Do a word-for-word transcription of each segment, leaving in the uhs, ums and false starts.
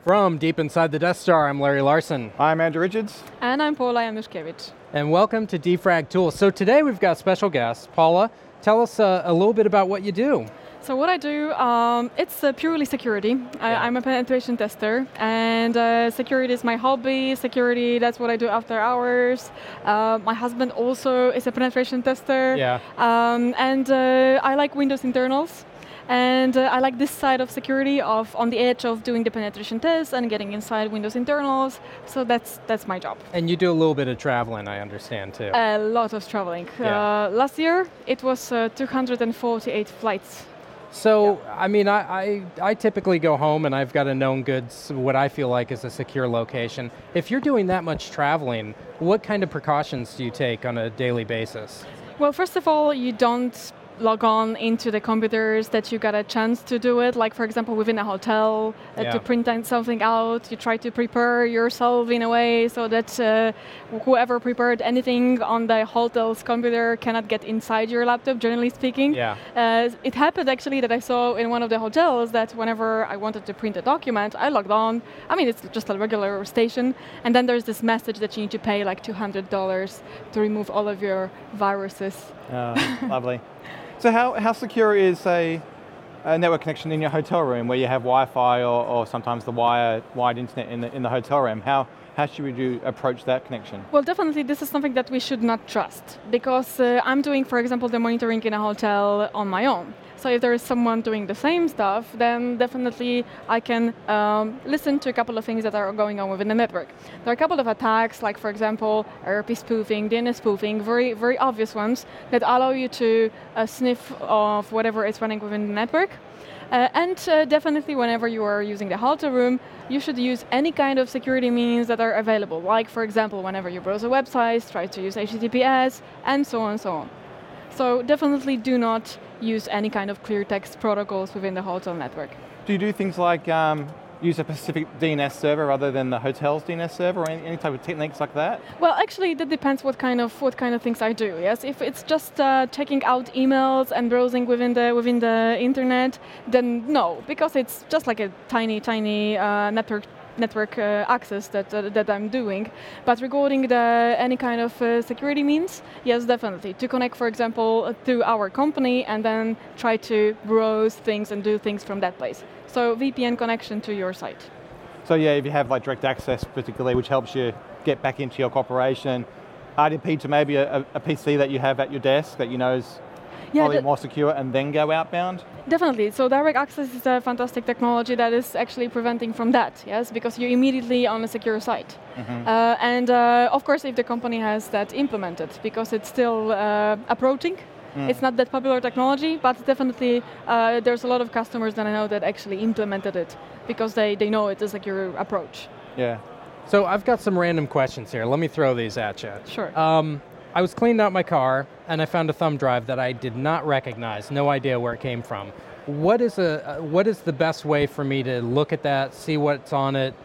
From deep inside the Death Star, I'm Larry Larson. I'm Andrew Richards. And I'm Paula Januszkiewicz. And welcome to Defrag Tools. So today we've got special guests. Paula, tell us uh, a little bit about what you do. So what I do, um, it's uh, purely security. Yeah. I, I'm a penetration tester, and uh, security is my hobby. Security, that's what I do after hours. Uh, my husband also is a penetration tester. Yeah. Um, and uh, I like Windows internals. And uh, I like this side of security, of on the edge of doing the penetration tests and getting inside Windows internals. So that's that's my job. And you do a little bit of traveling, I understand, too. A lot of traveling. Yeah. Uh, last year, it was uh, two hundred forty-eight flights. So, Yeah. I mean, I, I, I typically go home and I've got a known goods, what I feel like is a secure location. If you're doing that much traveling, what kind of precautions do you take on a daily basis? Well, first of all, you don't log on into the computers that you got a chance to do it, like for example within a hotel, uh, Yeah. to print something out. You try to prepare yourself in a way so that uh, whoever prepared anything on the hotel's computer cannot get inside your laptop, generally speaking. Yeah. Uh, it happened actually that I saw in one of the hotels that whenever I wanted to print a document, I logged on. I mean, it's just a regular station, and then there's this message that you need to pay like two hundred dollars to remove all of your viruses. Uh, lovely. So how, how secure is a, a network connection in your hotel room where you have Wi-Fi or, or sometimes the wire, wired internet in the, in the hotel room? How, how should we do, approach that connection? Well, definitely this is something that we should not trust, because uh, I'm doing, for example, the monitoring in a hotel on my own. So if there is someone doing the same stuff, then definitely I can um, listen to a couple of things that are going on within the network. There are a couple of attacks, like for example, R P spoofing, D N S spoofing, very, very obvious ones that allow you to uh, sniff of whatever is running within the network. Uh, and uh, definitely whenever you are using the hotel room, you should use any kind of security means that are available. Like for example, whenever you browse a website, try to use H T T P S, and so on and so on. So definitely do not use any kind of clear text protocols within the hotel network. Do you do things like um, use a specific D N S server rather than the hotel's D N S server, or any, any type of techniques like that? Well, actually, that depends what kind of what kind of things I do. Yes, if it's just uh, checking out emails and browsing within the within the internet, then no, because it's just like a tiny, tiny uh, network. network uh, access that uh, that I'm doing. But regarding the any kind of uh, security means, yes, definitely. To connect, for example, uh, to our company and then try to browse things and do things from that place. So V P N connection to your site. So yeah, if you have like direct access particularly, which helps you get back into your corporation, R D P to maybe a, a P C that you have at your desk that you know is Yeah, probably that- more secure, and then go outbound? Definitely. So direct access is a fantastic technology that is actually preventing from that, yes, because you're immediately on a secure site. Mm-hmm. Uh, and uh, of course, if the company has that implemented, because it's still uh, approaching, Mm. it's not that popular technology, but definitely uh, there's a lot of customers that I know that actually implemented it because they, they know it's a secure approach. Yeah. So I've got some random questions here. Let me throw these at you. Sure. Um, I was cleaning out my car and I found a thumb drive that I did not recognize, no idea where it came from. What is a uh, what is the best way for me to look at that, see what's on it,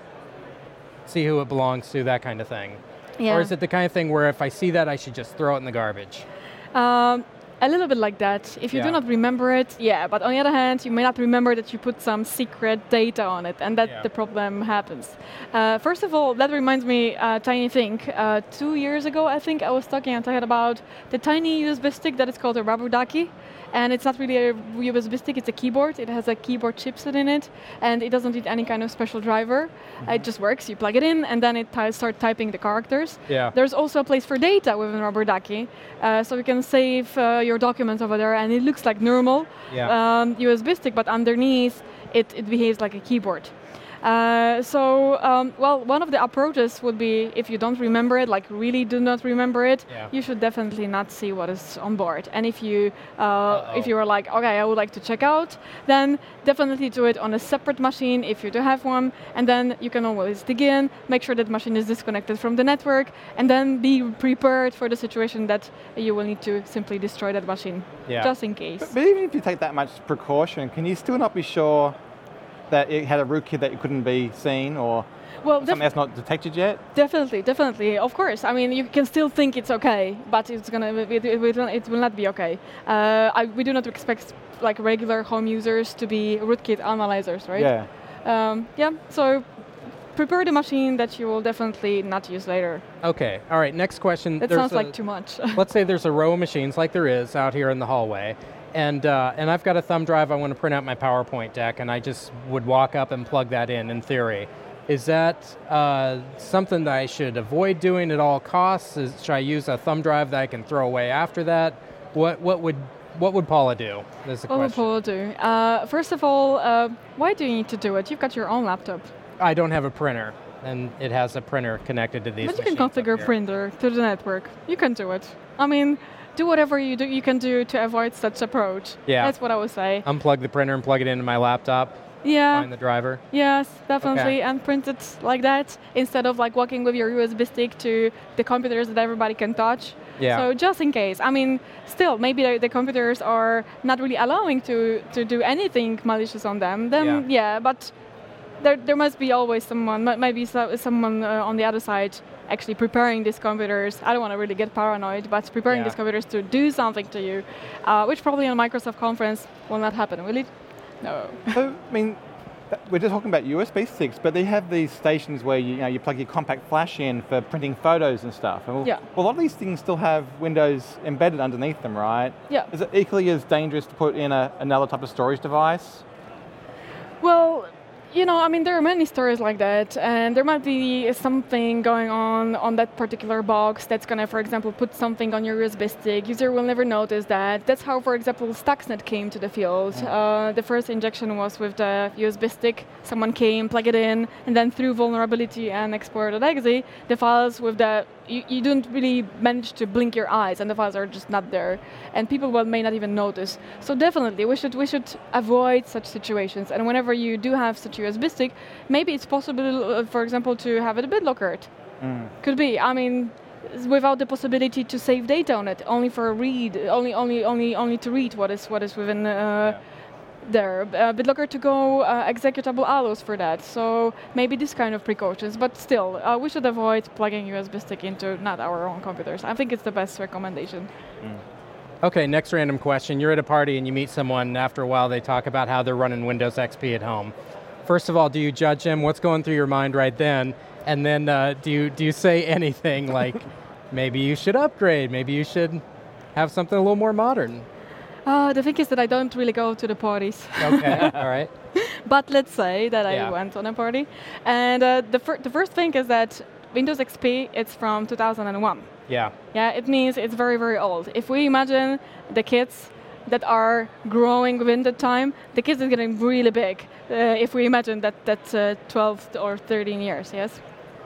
see who it belongs to, that kind of thing? Yeah. Or is it the kind of thing where if I see that, I should just throw it in the garbage? Um, a little bit like that. If you Yeah. do not remember it, yeah, but on the other hand, you may not remember that you put some secret data on it, and that Yeah. the problem happens. Uh, first of all, that reminds me a tiny thing. Uh, two years ago, I think, I was talking, I talking about the tiny U S B stick that is called a rubber ducky. And it's not really a U S B stick, it's a keyboard. It has a keyboard chipset in it, and it doesn't need any kind of special driver. Mm-hmm. It just works, you plug it in, and then it t- starts typing the characters. Yeah. There's also a place for data within Rubber Ducky, uh, so you can save uh, your documents over there, and it looks like normal Yeah. um, U S B stick, but underneath, it, it behaves like a keyboard. Uh, so, um, well, one of the approaches would be if you don't remember it, like really do not remember it, Yeah. you should definitely not see what is on board. And if you uh, Uh-oh. if you are like, okay, I would like to check out, then definitely do it on a separate machine if you do have one, and then you can always dig in, make sure that the machine is disconnected from the network, and then be prepared for the situation that you will need to simply destroy that machine, Yeah. just in case. But, but even if you take that much precaution, can you still not be sure that it had a rootkit that it couldn't be seen, or Well, something def- that's not detected yet? definitely, definitely, of course. I mean, you can still think it's okay, but it's gonna, it, it, it, will, it will not be okay. Uh, I, we do not expect like regular home users to be rootkit analyzers, right? Yeah. Um, yeah. So prepare the machine that you will definitely not use later. Okay, all right, next question. That There's sounds a- like too much. Let's say there's a row of machines like there is out here in the hallway, and uh, and I've got a thumb drive. I want to print out my PowerPoint deck, and I just would walk up and plug that in. In theory, is that uh, something that I should avoid doing at all costs? Is, should I use a thumb drive that I can throw away after that? What what would what would Paula do? Is the What would question. Paul do? Uh, first of all, uh, why do you need to do it? You've got your own laptop. I don't have a printer, and it has a printer connected to these. But you can machines up configure here. printer to the network. You can do it. I mean, do whatever you do. You can do to avoid such approach. Yeah. That's what I would say. Unplug the printer and plug it into my laptop. Yeah. Find the driver. Yes, definitely, Okay. and print it like that instead of like walking with your U S B stick to the computers that everybody can touch. Yeah. So just in case, I mean, still maybe the, the computers are not really allowing to to do anything malicious on them. Then Yeah. yeah, but there there must be always someone, m- maybe so, someone uh, on the other side actually preparing these computers. I don't want to really get paranoid, but preparing Yeah. these computers to do something to you, uh, which probably on a Microsoft conference will not happen, will it? No. So, I mean, th- we're just talking about U S B sticks, but they have these stations where you, you know you plug your compact flash in for printing photos and stuff. And well, Yeah. well, a lot of these things still have Windows embedded underneath them, right? Yeah. Is it equally as dangerous to put in a, another type of storage device? Well, you know, I mean, there are many stories like that, and there might be something going on on that particular box that's gonna, for example, put something on your U S B stick. User will never notice that. That's how, for example, Stuxnet came to the field. Uh, the first injection was with the U S B stick. Someone came, plug it in, and then through vulnerability and explorer.exe, the files with the you, you don't really manage to blink your eyes, and the files are just not there, and people will, may not even notice. So definitely, we should we should avoid such situations. And whenever you do have such a U S B stick, maybe it's possible, uh, for example, to have it a bit lockered. Could be. I mean, s- without the possibility to save data on it, only for read, only only only only to read what is what is within. Uh, there. Uh, BitLocker to go uh, executable allos for that. So maybe this kind of precautions, but still, uh, we should avoid plugging U S B stick into not our own computers. I think it's the best recommendation. Okay, next random question. You're at a party and you meet someone, and after a while they talk about how they're running Windows X P at home. First of all, do you judge them? What's going through your mind right then? And then uh, do you do you say anything like, maybe you should upgrade, maybe you should have something a little more modern? Uh, the thing is that I don't really go to the parties. Okay, all right. But let's say that Yeah. I went on a party. And uh, the, fir- the first thing is that Windows X P, it's from two thousand one. Yeah, Yeah, it means it's very, very old. If we imagine the kids that are growing within that time, the kids are getting really big. Uh, if we imagine that that's uh, twelve or thirteen years, yes?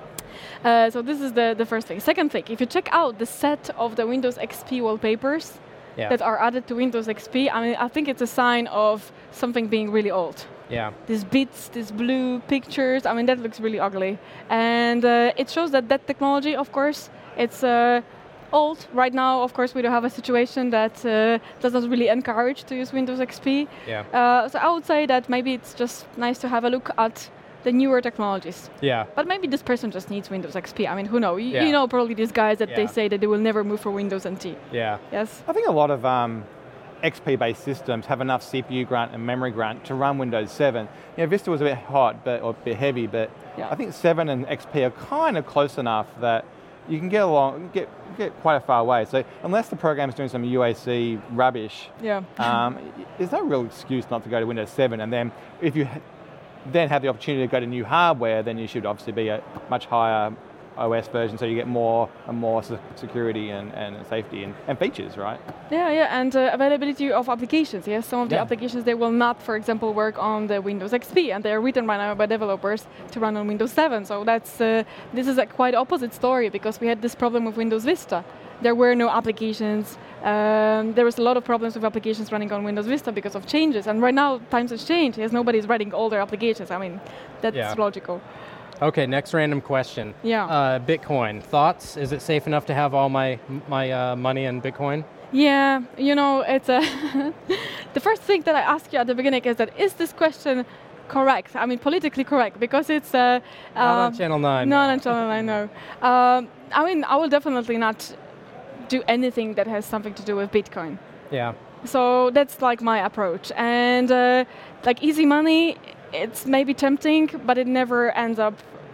Uh, so this is the, the first thing. Second thing, if you check out the set of the Windows X P wallpapers yeah, that are added to Windows X P, I mean, I think it's a sign of something being really old. yeah, These bits, these blue pictures, I mean, that looks really ugly. And uh, it shows that that technology, of course, it's uh, old. Right now, of course, we do have a situation that uh, does not really encourage to use Windows X P. yeah, Uh, so I would say that maybe it's just nice to have a look at the newer technologies. yeah, But maybe this person just needs Windows X P. I mean, who knows? You, Yeah. you know probably these guys that Yeah. they say that they will never move for Windows N T. yeah, Yes? I think a lot of um, X P-based systems have enough C P U grunt and memory grunt to run Windows seven. You know, Vista was a bit hot, but or a bit heavy, but Yeah. I think seven and X P are kind of close enough that you can get along, get get quite a far way. So unless the program's doing some U A C rubbish, Yeah. um, there's no real excuse not to go to Windows seven. And then if you ha- then have the opportunity to go to new hardware, then you should obviously be a much higher O S version, so you get more and more se- security and, and safety and, and features, right? Yeah, yeah, and uh, availability of applications. Yes, some of the Yeah. applications they will not, for example, work on the Windows X P, and they are written right now by developers to run on Windows seven. So that's uh, this is a quite opposite story because we had this problem with Windows Vista. There were no applications. Um, there was a lot of problems with applications running on Windows Vista because of changes. And right now, times have changed. Yes, nobody's writing older applications. I mean, that's Yeah. logical. Okay, next random question. Yeah. Uh, Bitcoin, thoughts? Is it safe enough to have all my my uh, money in Bitcoin? Yeah, you know, it's a the first thing that I ask you at the beginning is that is this question correct? I mean, politically correct because it's uh, Not on um, Channel nine. No, on Channel nine, no. Um, I mean, I will definitely not do anything that has something to do with Bitcoin. Yeah, So that's like my approach. And uh, like easy money, it's maybe tempting, but it never ends up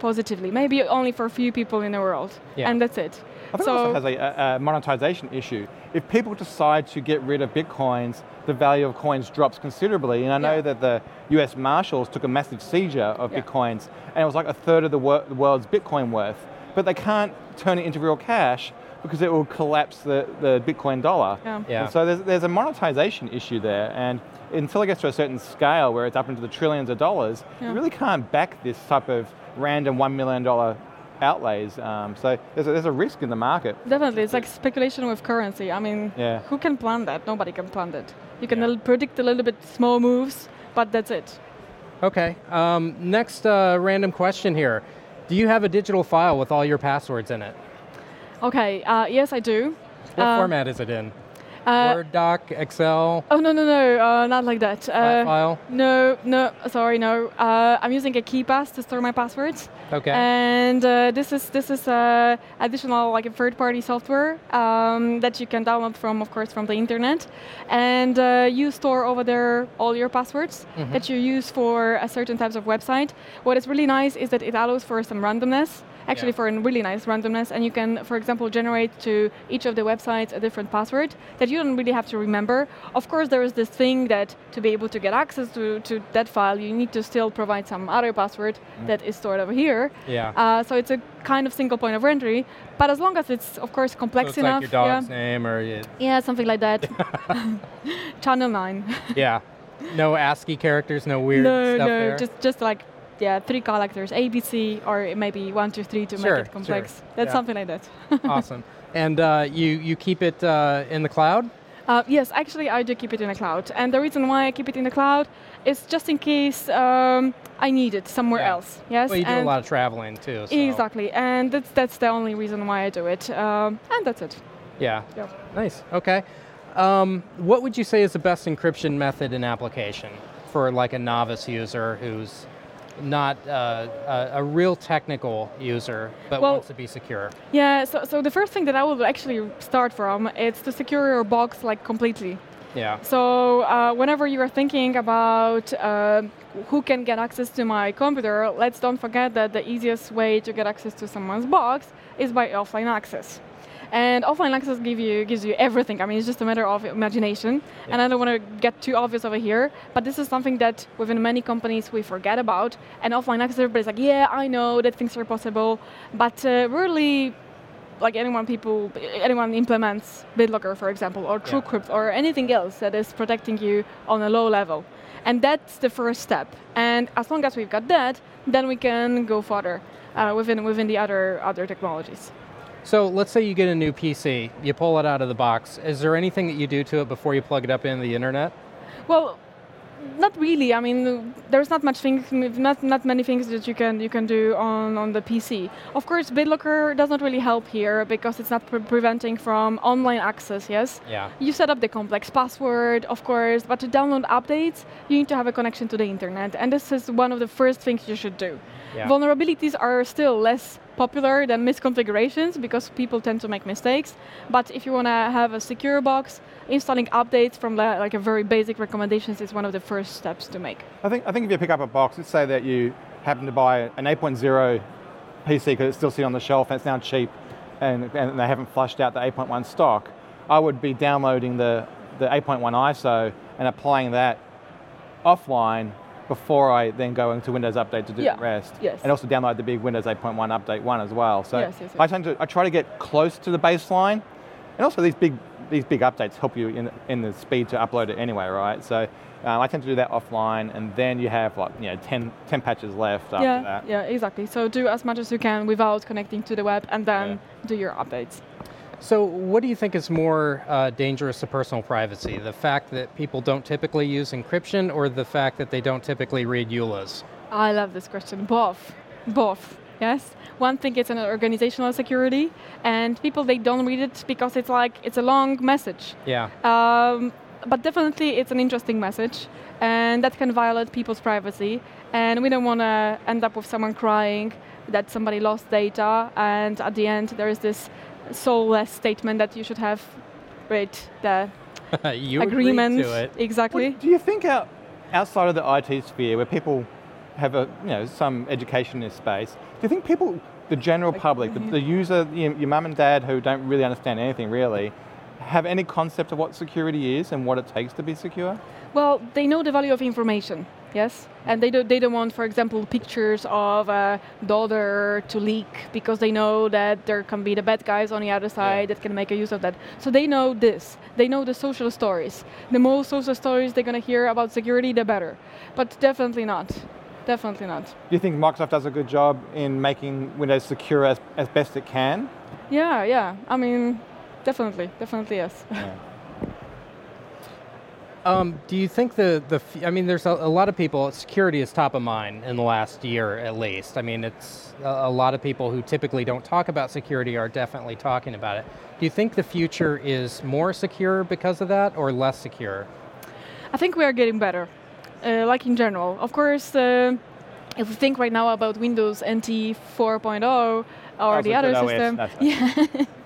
positively. Maybe only for a few people in the world, Yeah. and that's it. I think so, it also has a, a, a monetization issue. If people decide to get rid of Bitcoins, the value of coins drops considerably. And I know Yeah. that the U S Marshals took a massive seizure of Yeah. Bitcoins, and it was like a third of the, wor- the world's Bitcoin worth. But they can't turn it into real cash because it will collapse the, the Bitcoin dollar. Yeah. Yeah. And so there's, there's a monetization issue there. And until it gets to a certain scale where it's up into the trillions of dollars, Yeah. you really can't back this type of random one million dollars outlays. Um, so there's a, there's a risk in the market. Definitely, it's like speculation with currency. I mean, Yeah. who can plan that? Nobody can plan that. You can Yeah. l- predict a little bit small moves, but that's it. Okay. Um, next uh, random question here. Do you have a digital file with all your passwords in it? Okay, uh, yes, I do. What Uh, format is it in? Uh, Word doc, Excel, oh, no, no, no, uh, not like that. flat Uh, file? no, no, sorry, no. Uh, I'm using a KeePass to store my passwords. Okay. And uh, this is this is uh, additional like a third-party software um, that you can download from, of course, from the internet, and uh, you store over there all your passwords Mhm. that you use for a certain types of website. What is really nice is that it allows for some randomness. Actually, Yeah. for a really nice randomness, and you can, for example, generate to each of the websites a different password that you don't really have to remember. Of course, there is this thing that to be able to get access to, to that file, you need to still provide some other password that is stored over here. Yeah. Uh, so it's a kind of single point of entry, but as long as it's, of course, So complex it's enough. like your dog's yeah. name or you, yeah, something like that. Channel nine. yeah. No ASCII characters, no weird no, stuff no, there. just just like yeah, three characters, A B C, or maybe one, two, three to Sure, make it complex. sure. That's Yeah. something like that. Awesome. And uh, you you keep it uh, in the cloud? Uh, yes, actually, I do keep it in the cloud, and the reason why I keep it in the cloud is just in case um, I need it somewhere Yeah. else. Yes, Well, you do and a lot of traveling too. So. exactly, and that's that's the only reason why I do it, um, and that's it. Yeah. Yeah. Nice. Okay. Um, what would you say is the best encryption method in application for like a novice user who's not uh, a, a real technical user but Well- wants to be secure? Yeah. So so the first thing that I would actually start from is to secure your box like completely. Yeah. So uh, whenever you are thinking about uh, who can get access to my computer, let's don't forget that the easiest way to get access to someone's box is by offline access. And offline access give you, gives you everything. I mean, it's just a matter of imagination. And I don't want to get too obvious over here, but this is something that within many companies we forget about. And offline access, everybody's like, yeah, I know that things are possible, but uh, really, like anyone people, anyone implements BitLocker, for example, or Yeah. TrueCrypt, or anything else that is protecting you on a low level. And that's the first step. And as long as we've got that, then we can go further uh, within within the other other technologies. So let's say you get a new P C, you pull it out of the box. Is there anything that you do to it before you plug it up into the internet? Well, not really. I mean, there's not much things, not not many things that you can you can do on, on the P C. Of course, BitLocker does not really help here because it's not pre- preventing from online access. Yes. Yeah. You set up the complex password, of course, but to download updates, you need to have a connection to the internet, and this is one of the first things you should do. Yeah. Vulnerabilities are still less popular than misconfigurations because people tend to make mistakes. But if you want to have a secure box, installing updates from the, like a very basic recommendations is one of the first steps to make. I think I think if you pick up a box, let's say that you happen to buy an eight point oh P C because it's still sitting on the shelf and it's now cheap, and, and they haven't flushed out the eight point one stock, I would be downloading the, the eight point one I S O and applying that offline before I then go into Windows Update to do Yeah, the rest. yes. And also download the big Windows eight point one Update one as well. So Yes, yes, yes. I tend to I try to get close to the baseline, and also these big these big updates help you in in the speed to upload it anyway, right? So um, I tend to do that offline, and then you have like you know ten, ten patches left after yeah, that. yeah, exactly. So do as much as you can without connecting to the web, and then Yeah. do your updates. So what do you think is more uh, dangerous to personal privacy? The fact that people don't typically use encryption or the fact that they don't typically read E U L As? I love this question. Both. Both. Yes. One thing is an organizational security, and people they don't read it because it's like it's a long message. Yeah. Um, but definitely it's an interesting message, and that can violate people's privacy. And we don't want to end up with someone crying that somebody lost data, and at the end there is this soulless statement that you should have read the you agreement. agreed to it. Exactly. What, do you think out, outside of the I T sphere, where people have a you know some education in this space. Do you think people, the general public, the, the user, your, your mum and dad who don't really understand anything really, have any concept of what security is and what it takes to be secure? Well, they know the value of information, yes, and they don't. They don't want, for example, pictures of a daughter to leak because they know that there can be the bad guys on the other side yeah. that can make a use of that. So they know this. They know the social stories. The more social stories they're going to hear about security, the better. But definitely not. Definitely not. Do you think Microsoft does a good job in making Windows secure as, as best it can? Yeah, yeah. I mean, definitely, definitely yes. Yeah. Um, do you think the, the f- I mean, there's a, a lot of people, security is top of mind in the last year at least. I mean, it's a, a lot of people who typically don't talk about security are definitely talking about it. Do you think the future is more secure because of that or less secure? I think we are getting better, uh, like in general. Of course, uh, if we think right now about Windows N T four point oh, or the other system, yeah.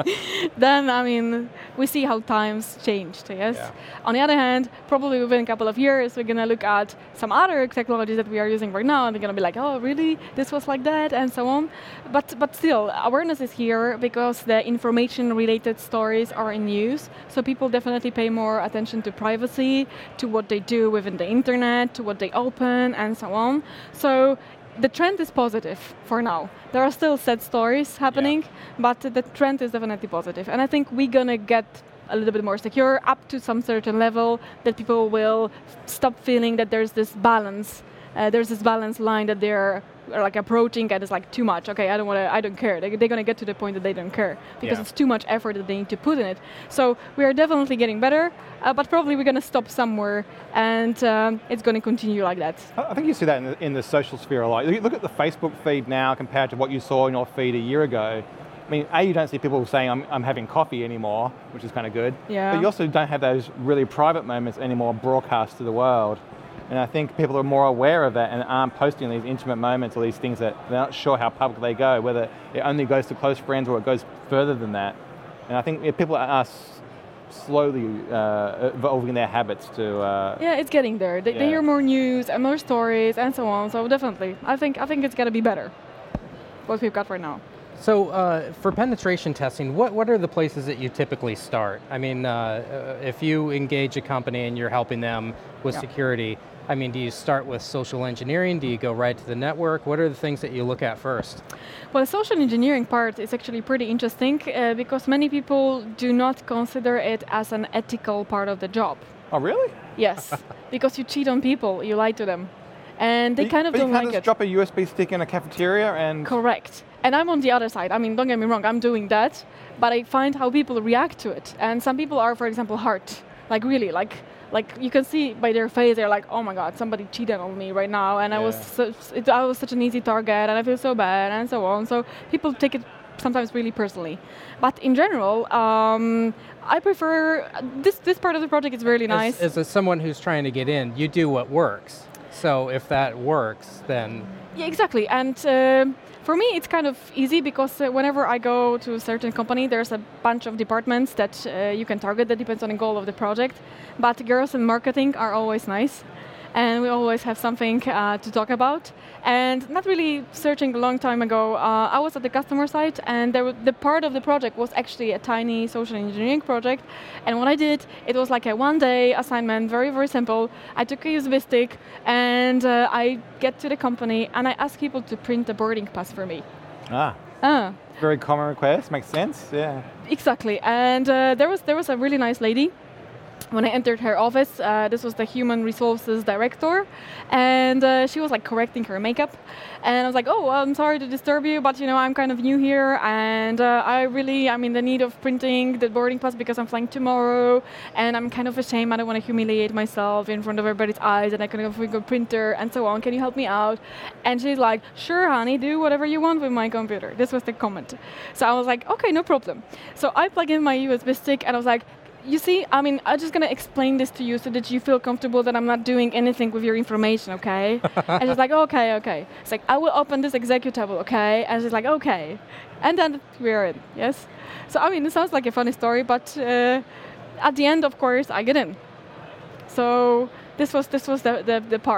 then I mean, we see how times changed, yes? Yeah. On the other hand, probably within a couple of years, we're going to look at some other technologies that we are using right now, and they're going to be like, oh, really? This was like that, and so on. But but still, awareness is here because the information-related stories are in use, so people definitely pay more attention to privacy, to what they do within the internet, to what they open, and so on. So the trend is positive for now. There are still sad stories happening, yeah. but the trend is definitely positive. And I think we're gonna get a little bit more secure up to some certain level that people will stop feeling that there's this balance. Uh, there's this balance line that they're are like approaching and it's like too much. Okay, I don't want to. I don't care. They, they're going to get to the point that they don't care because yeah. it's too much effort that they need to put in it. So we are definitely getting better, uh, but probably we're going to stop somewhere, and um, it's going to continue like that. I think you see that in the, in the social sphere a lot. Look at the Facebook feed now compared to what you saw in your feed a year ago. I mean, A, you don't see people saying I'm, I'm having coffee anymore, which is kind of good. Yeah. But you also don't have those really private moments anymore broadcast to the world. And I think people are more aware of that and aren't posting these intimate moments or these things that they're not sure how public they go, whether it only goes to close friends or it goes further than that. And I think yeah, people are s- slowly uh, evolving their habits to... Uh, yeah, it's getting there. They, yeah. they hear more news and more stories and so on. So definitely, I think I think it's going to be better, what we've got right now. So uh, for penetration testing, what, what are the places that you typically start? I mean, uh, if you engage a company and you're helping them with yeah. security, I mean, do you start with social engineering? Do you go right to the network? What are the things that you look at first? Well, the social engineering part is actually pretty interesting uh, because many people do not consider it as an ethical part of the job. Oh, really? Yes, because you cheat on people, you lie to them. And they but kind of but don't you can't like just it. Drop a U S B stick in a cafeteria and... Correct. And I'm on the other side. I mean, don't get me wrong, I'm doing that, but I find how people react to it. And some people are, for example, hurt. Like really, like like you can see by their face, they're like, oh my God, somebody cheated on me right now, and yeah. I was so, it, I was such an easy target, and I feel so bad, and so on. So people take it sometimes really personally. But in general, um, I prefer, this this part of the project is really nice. As, as someone who's trying to get in, you do what works. So if that works, then... Yeah, exactly. And uh, for me, it's kind of easy because uh, whenever I go to a certain company, there's a bunch of departments that uh, you can target. That depends on the goal of the project. But girls in marketing are always nice. And we always have something uh, to talk about. And not really searching a long time ago, uh, I was at the customer side, and there w- the part of the project was actually a tiny social engineering project. And what I did, it was like a one-day assignment, very, very simple. I took a U S B stick, and uh, I get to the company, and I ask people to print a boarding pass for me. Ah. Ah. Very common request, makes sense, yeah. Exactly, and uh, there was there was a really nice lady. When I entered her office, uh, this was the human resources director, and uh, she was like correcting her makeup, and I was like, oh, I'm sorry to disturb you, but you know, I'm kind of new here, and uh, I really, I'm in the need of printing the boarding pass because I'm flying tomorrow, and I'm kind of ashamed, I don't want to humiliate myself in front of everybody's eyes, and I couldn't afford a printer, and so on, can you help me out? And she's like, sure, honey, do whatever you want with my computer. This was the comment. So I was like, okay, no problem. So I plug in my U S B stick, and I was like, you see, I mean, I'm just going to explain this to you so that you feel comfortable that I'm not doing anything with your information, okay? And she's like, okay, okay. It's like, I will open this executable, okay? And she's like, okay. And then we're in, yes? So, I mean, it sounds like a funny story, but uh, at the end, of course, I get in. So this was this was the, the, the part.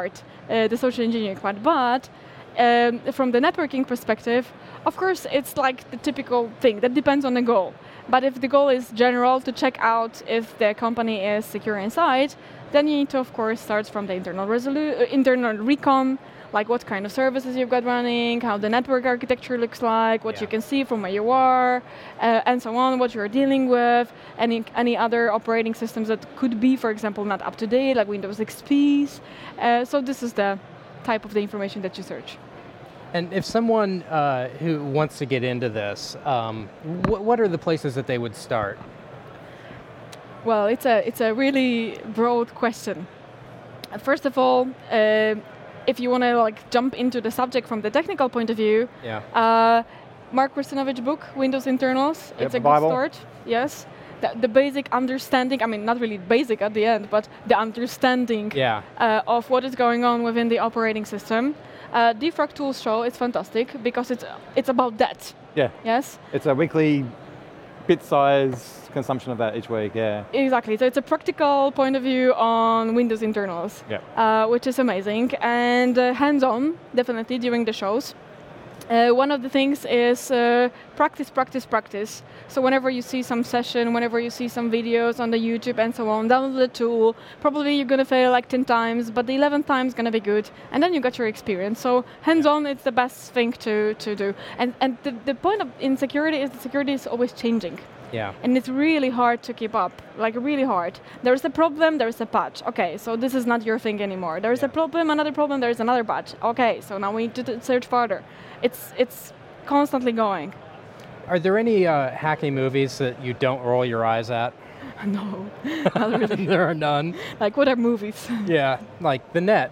uh, the social engineering part. But um, from the networking perspective, of course, it's like the typical thing that depends on the goal. But if the goal is general to check out if the company is secure inside, then you need to, of course, start from the internal resolu- uh, internal recon, like what kind of services you've got running, how the network architecture looks like, what Yeah. you can see from where you are, uh, and so on, what you're dealing with, any any other operating systems that could be, for example, not up to date, like Windows X Ps. Uh, so this is the type of the information that you search. And if someone uh, who wants to get into this, um, wh- what are the places that they would start? Well, it's a it's a really broad question. Uh, First of all, uh, if you want to like jump into the subject from the technical point of view, Yeah. uh, Mark Russinovich book, Windows Internals, Yep, it's the a good Bible. start. Yes, the, the basic understanding. I mean, not really basic at the end, but the understanding Yeah. uh, of what is going on within the operating system. Uh, Defrag Tools Show is fantastic because it's it's about that. Yeah, Yes. it's a weekly bit size consumption of that each week, yeah. Exactly. So it's a practical point of view on Windows internals, Yep. uh, which is amazing, and uh, hands-on definitely during the shows. Uh, one of the things is uh, practice, practice, practice. So whenever you see some session, whenever you see some videos on the YouTube and so on, download the tool. Probably you're gonna fail like ten times, but the eleventh time is gonna be good, and then you got your experience. So hands-on, it's the best thing to, to do. And and the, the point of in security is that security is always changing. Yeah. And it's really hard to keep up, like really hard. There's a problem, there's a patch. Okay, so this is not your thing anymore. There's a Yeah. problem, another problem, there's another patch. Okay, so now we need to t- search further. It's it's constantly going. Are there any uh, hacking movies that you don't roll your eyes at? No, not really. There are none. Like what are movies? Yeah, like The Net,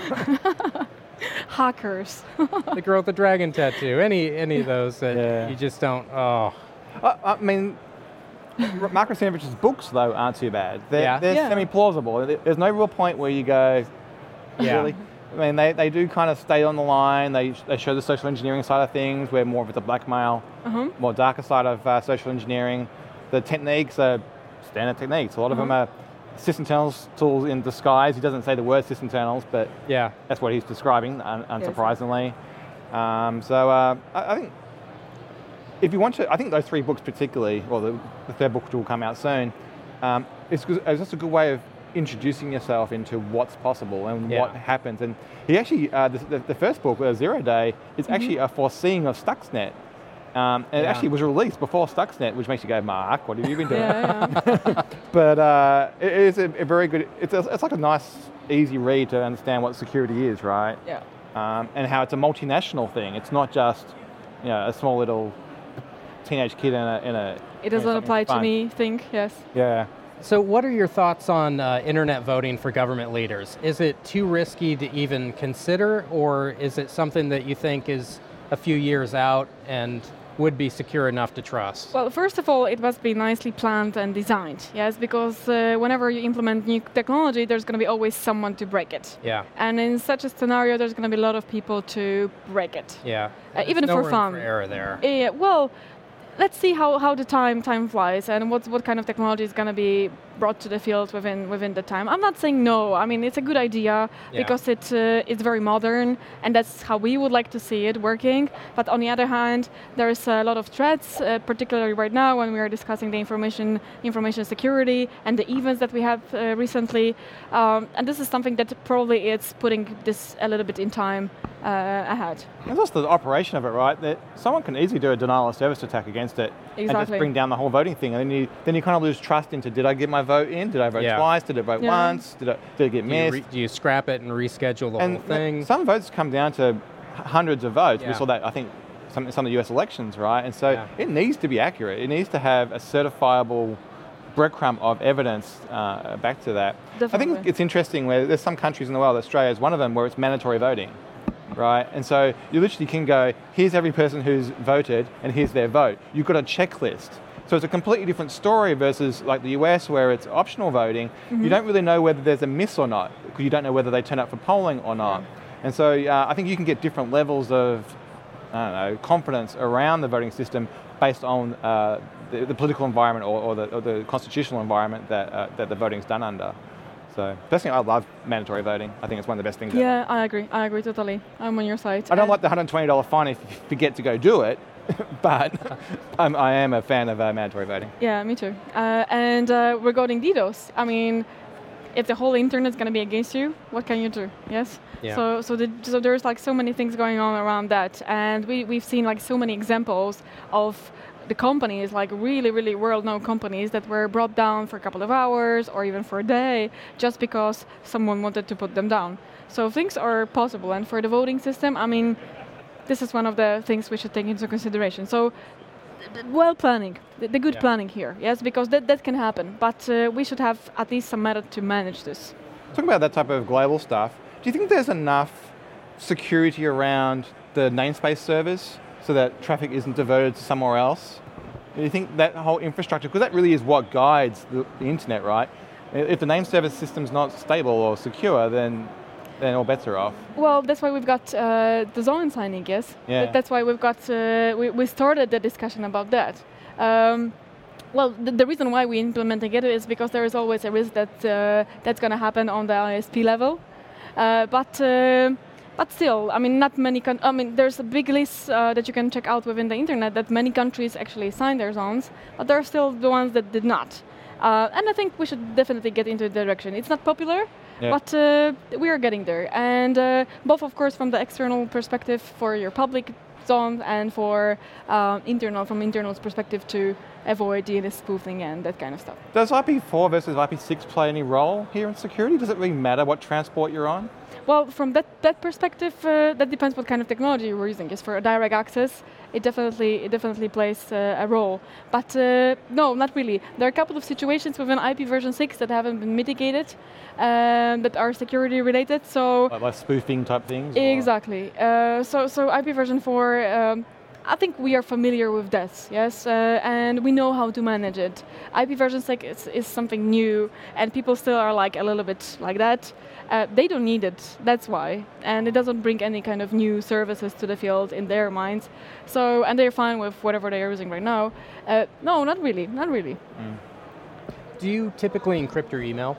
Hackers. The Girl with the Dragon Tattoo, any any of those that Yeah. you just don't, oh. I, I mean, R- Mark Russinovich's books, though, aren't too bad. They're, Yeah. they're Yeah. semi-plausible. There- There's no real point where you go, Yeah. really? I mean, they, they do kind of stay on the line. They, they show the social engineering side of things, where more of it's a blackmail, Uh-huh. more darker side of uh, social engineering. The techniques are standard techniques. A lot of them are sysinternals tools in disguise. He doesn't say the word sysinternals, but Yeah. that's what he's describing, un- unsurprisingly. Um, so uh, I, I think if you want to, I think those three books particularly, well, the, the third book will come out soon, um, it's, good- it's just a good way of introducing yourself into what's possible and Yeah. what happens. And he actually, uh, the, the, the first book, uh, Zero Day, is actually a foreseeing of Stuxnet. Um, and it Yeah. actually was released before Stuxnet, which makes you go, Mark, what have you been doing? Yeah, yeah. But uh, it is a, a very good, it's, a, it's like a nice, easy read to understand what security is, right? Yeah. Um, and how it's a multinational thing. It's not just, you know, a small little teenage kid in a... In a It doesn't something apply to fun. me, think, yes. Yeah. So what are your thoughts on uh, internet voting for government leaders? Is it too risky to even consider, or is it something that you think is a few years out and would be secure enough to trust? Well, first of all, it must be nicely planned and designed, yes, because uh, whenever you implement new technology, there's going to be always someone to break it. Yeah, And in such a scenario, there's going to be a lot of people to break it. yeah. Uh, even There's no for room fun. for error there. Yeah, well, let's see how, how the time time flies and what what kind of technology is going to be brought to the field within within the time. I'm not saying no. I mean, it's a good idea Yeah. because it uh, it's very modern and that's how we would like to see it working. But on the other hand, there's a lot of threats, uh, particularly right now when we are discussing the information information security and the events that we have uh, recently. Um, and this is something that probably is putting this a little bit in time uh, ahead. There's also the operation of it, right? That someone can easily do a denial of service attack against it and just Exactly. bring down the whole voting thing. And then you then you kind of lose trust into, did I get my vote in? Did I vote Yeah. twice? Did I vote Yeah. once? Did I, did it get Do you, missed? re- do you scrap it and reschedule the and whole thing? some votes come down to h- hundreds of votes. Yeah. We saw that, I think, some, some of the U S elections, right? And so Yeah. it needs to be accurate. It needs to have a certifiable breadcrumb of evidence uh, back to that. I Definitely. think it's interesting where there's some countries in the world, Australia is one of them, where it's mandatory voting, right? And so you literally can go, here's every person who's voted and here's their vote. You've got a checklist. So it's a completely different story versus like the U S where it's optional voting. You don't really know whether there's a miss or not because you don't know whether they turn up for polling or not. And so uh, I think you can get different levels of, I don't know, confidence around the voting system based on uh, the, the political environment or, or, the, or the constitutional environment that, uh, that the voting's done under. So personally, I love mandatory voting. I think it's one of the best things ever. Yeah, I agree. I agree totally. I'm on your side. I don't And- like the one hundred twenty dollars fine if you forget to go do it, but I'm, I am a fan of uh, mandatory voting. Yeah, me too. Uh, and uh, regarding DDoS, I mean, if the whole internet's going to be against you, what can you do? Yes. Yeah. So, so, the, so there's like so many things going on around that, and we we've seen like so many examples of the companies, like really, really world-known companies that were brought down for a couple of hours or even for a day, just because someone wanted to put them down. So things are possible, and for the voting system, I mean, this is one of the things we should take into consideration. So, th- well planning, the, the good Yeah. planning here, yes, because that, that can happen, but uh, we should have at least some method to manage this. Talking about that type of global stuff, do you think there's enough security around the namespace servers so that traffic isn't diverted to somewhere else? Do you think that whole infrastructure, because that really is what guides the, the internet, right? If the name service system's not stable or secure, then then all bets are off. Well, that's why we've got uh, the zone signing, yes? Yeah. That- That's why we've got, uh, we, we started the discussion about that. Um, well, the, the reason why we implementing it is because there is always a risk that uh, that's going to happen on the I S P level. Uh, but uh, but still, I mean, not many. Con- I mean, there's a big list uh, that you can check out within the internet that many countries actually signed their zones, but there are still the ones that did not. Uh, and I think we should definitely get into the direction. It's not popular, Yeah. but uh, we are getting there. And uh, both, of course, from the external perspective for your public zone and for uh, internal, from internal perspective to avoid D N S spoofing and that kind of stuff. Does I P four versus I P six play any role here in security? Does it really matter what transport you're on? Well, from that, that perspective, uh, that depends what kind of technology we're using. Yes, for a direct access, it definitely it definitely plays uh, a role. But uh, no, not really. There are a couple of situations within I P version six that haven't been mitigated, um, that are security related. So Like, like spoofing type things? or- exactly. Uh, so so I P version four. Um, I think we are familiar with that, yes, uh, and we know how to manage it. I P version six is, is something new, and people still are like a little bit like that. Uh, they don't need it, that's why, and it doesn't bring any kind of new services to the field in their minds. So, and they're fine with whatever they're using right now. Uh, no, not really, not really. Do you typically encrypt your email?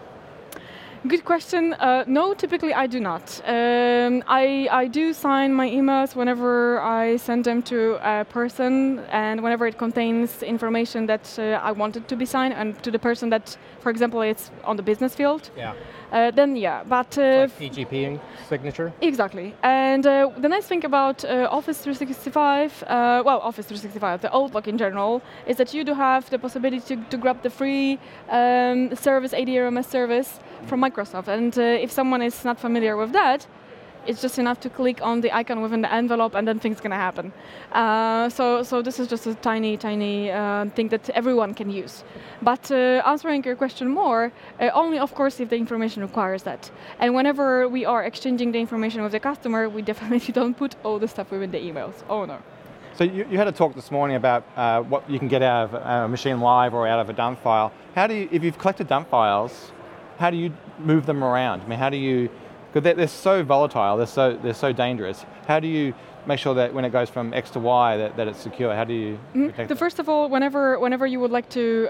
Good question. Uh, no, typically I do not. Um, I, I do sign my emails whenever I send them to a person and whenever it contains information that uh, I want it to be signed, and to the person that, for example, it's on the business field. Yeah. Uh, then yeah, but uh, Like P G P signature? exactly. And uh, the nice thing about uh, Office three sixty-five, uh, well, Office three sixty-five, the Outlook in general, is that you do have the possibility to, to grab the free um, service, A D R M S service from Microsoft. And uh, if someone is not familiar with that, it's just enough to click on the icon within the envelope and then things gonna happen. Uh, so, so this is just a tiny, tiny uh, thing that everyone can use. But uh, answering your question more, uh, only of course if the information requires that. And whenever we are exchanging the information with the customer, we definitely don't put all the stuff within the emails. Oh no. So you, you had a talk this morning about uh, what you can get out of a machine live or out of a dump file. How do you, if you've collected dump files, how do you move them around? I mean, how do you, because they're, they're so volatile, they're so they're so dangerous. How do you make sure that when it goes from X to Y that, that it's secure? How do you Mm, protect the it? first of all, whenever whenever you would like to,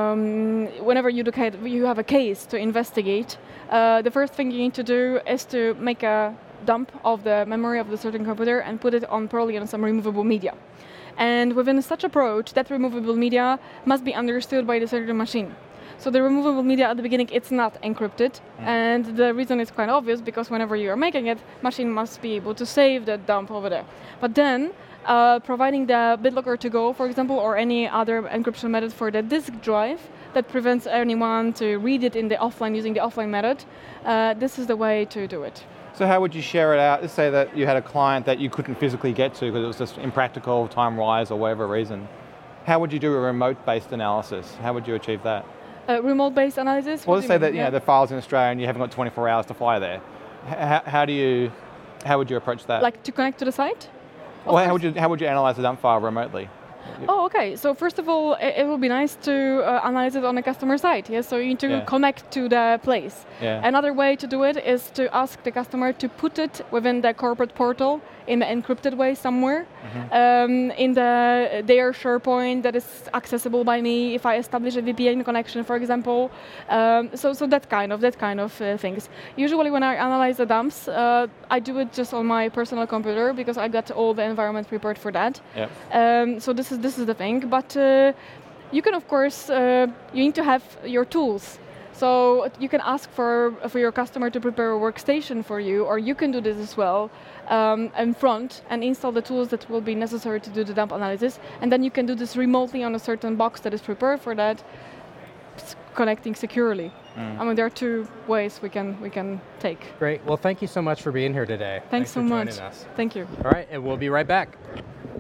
um, whenever you look at, you have a case to investigate, uh, the first thing you need to do is to make a dump of the memory of the certain computer and put it on probably on some removable media. And within such approach, that removable media must be understood by the certain machine. So the removable media at the beginning, it's not encrypted, and the reason is quite obvious because whenever you are making it, machine must be able to save that dump over there. But then, uh, providing the BitLocker to go, for example, or any other encryption method for the disk drive that prevents anyone to read it in the offline using the offline method, uh, this is the way to do it. So how would you share it out? Let's say that you had a client that you couldn't physically get to because it was just impractical, time-wise, or whatever reason. How would you do a remote-based analysis? How would you achieve that? Uh, remote-based analysis? Well, What let's do say you that mean? you know Yeah. the file's in Australia and you haven't got twenty-four hours to fly there. How, how do you, how would you approach that? Like to connect to the site? Of well, how course. would you how would you analyze a dump file remotely? Oh, okay. So first of all, it, it would be nice to uh, analyze it on a customer site. Yes, so you need to Yeah. connect to the place. Yeah. Another way to do it is to ask the customer to put it within the corporate portal in an encrypted way somewhere. um, in the their SharePoint that is accessible by me if I establish a V P N connection, for example. Um, so, so that kind of that kind of uh, things. Usually, when I analyze the dumps, uh, I do it just on my personal computer because I got all the environment prepared for that. Yep. Um, so this is this is the thing, but. Uh, You can, of course, uh, you need to have your tools. So you can ask for, for your customer to prepare a workstation for you, or you can do this as well um, in front and install the tools that will be necessary to do the dump analysis. And then you can do this remotely on a certain box that is prepared for that, connecting securely. Mm. I mean, there are two ways we can we can take. Great. Well, thank you so much for being here today. Thanks, Thanks so for much. Joining us. Thank you. All right, and we'll be right back.